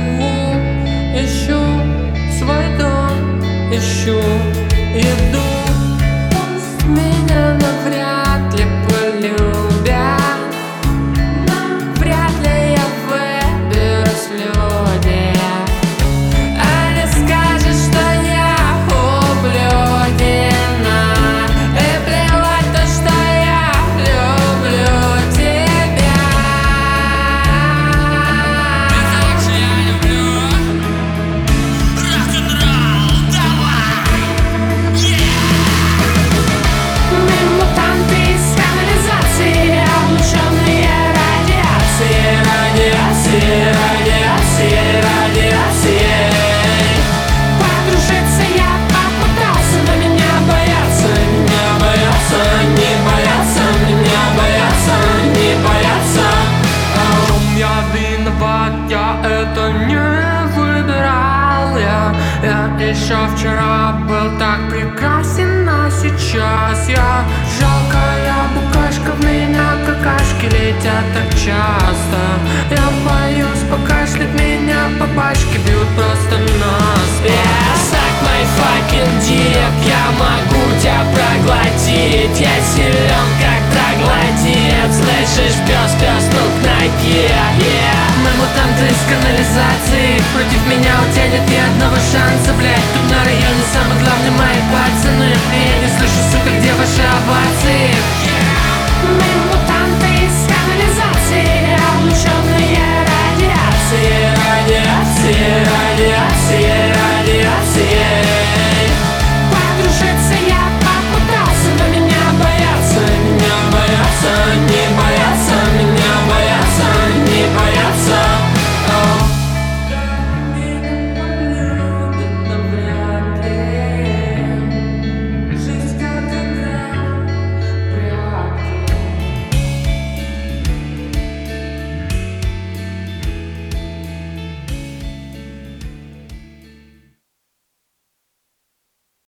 живу, ищу свой дом, ищу еду. Пусть меня навряд ли полюбят, но вряд ли я выберусь в люди. Они скажут, что я ублюдина, и плевать то, что я люблю тебя. Как же я люблю рок-н-ролл, давай! Мы мутанты из канализации, облученные радиацией, радиацией, радиацией, радиацией. Подружиться я попытался, но меня боятся, не боятся, меня боятся, не боятся. Я виноват, я это не выбирал. Я еще вчера был так прекрасен, а сейчас я жалкая букашка, в меня какашки летят так часто. Я боюсь покашлять, меня по башке бьют просто насмерть. Suck my fucking dick, я могу тебя проглотить. Я силен как троглодит, слышишь, пес, пес, ну к ноге, yeah. Мы мутанты из канализации, против меня у тебя нет ни одного шанса.